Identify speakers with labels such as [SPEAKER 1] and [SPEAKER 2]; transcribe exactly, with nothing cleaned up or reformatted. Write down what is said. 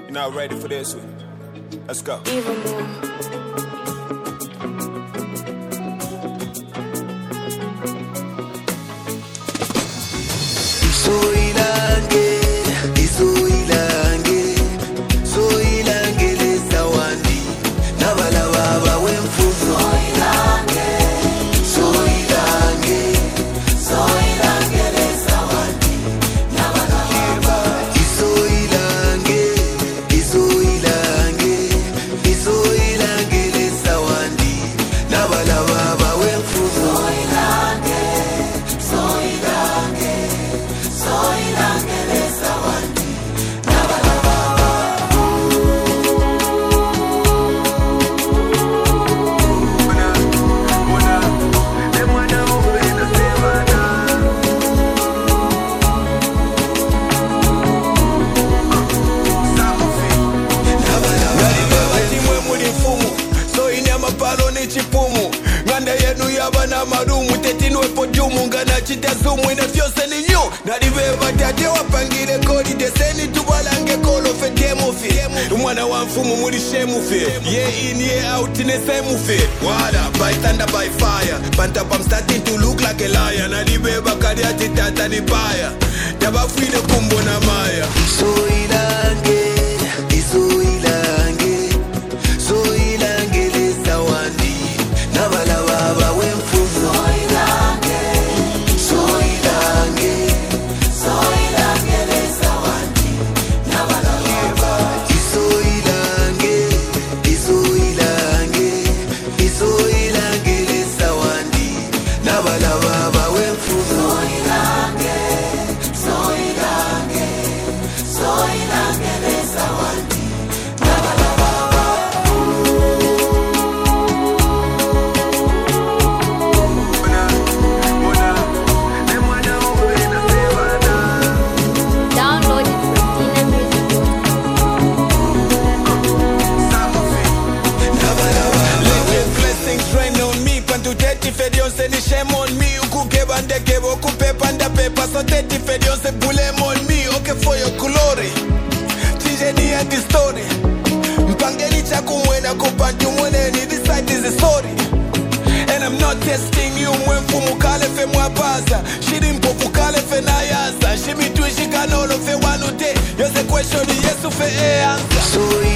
[SPEAKER 1] You're not ready for this one. Let's go.
[SPEAKER 2] Even more.
[SPEAKER 3] Chipumu nganda yenu yabana marumu tetinwe pojumu ngana chitazumu ina fyose ni nyu nalibeba tate wapangile kodi deseni tubalange kolo fe kemufi mwana wa mfumu muri shemufi ye in ye out nesemufi wala by thunder by fire panta I'm starting to look like a lion nalibeba kadiati tata ni baya tabafide kumbo na maya
[SPEAKER 4] so ilange iso ilange so ilange lesa wandi nabala baba wemfuzo so ilange so ilange so ilange lesa wandi nabala baba iso ilange iso ilange iso ilange lesa wandi nabala baba wemfuzo so ilange so ilange so ilange lesa wandi nabala baba.
[SPEAKER 2] Download it from Tina Music
[SPEAKER 3] Let your blessings rain on me. Quando teti fedion se ni shame on me. Uku keba ndeke woku pepa nda pepa. So teti fedion se bulem on me. Okay for your glory. Tije ni anti story. Mpangeni chaku mwena kupantu mweneni. This side is a story. And I'm not testing you. Mwenfu mukale fe mwabaza. Shiri mpofu kale fe nayaza. Shimi tuishi kanolo fe wanute. Yose question yesu fe e answer.
[SPEAKER 4] So